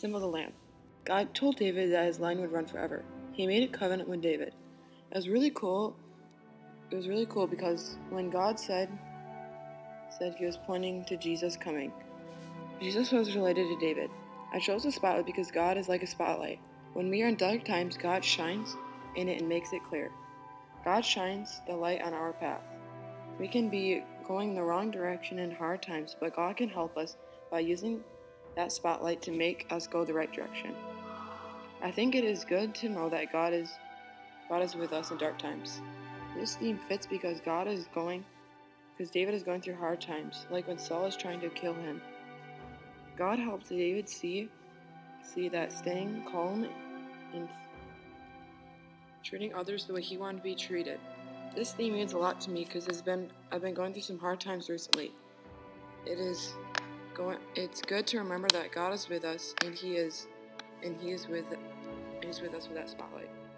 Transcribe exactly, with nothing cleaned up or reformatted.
Symbol of the Lamb. God told David that his line would run forever. He made a covenant with David. It was really cool. It was really cool because when God said, said he was pointing to Jesus coming, Jesus was related to David. I chose the spotlight because God is like a spotlight. When we are in dark times, God shines in it and makes it clear. God shines the light on our path. We can be going the wrong direction in hard times, but God can help us by using that spotlight to make us go the right direction. I think it is good to know that God is God is with us in dark times. This theme fits because God is going because David is going through hard times, like when Saul is trying to kill him. God helped David see see that staying calm and treating others the way he wanted to be treated. This theme means a lot to me because it's been I've been going through some hard times recently. It is going. It's good to remember that God is with us, and He is, and He is with, and He's with us with that spotlight.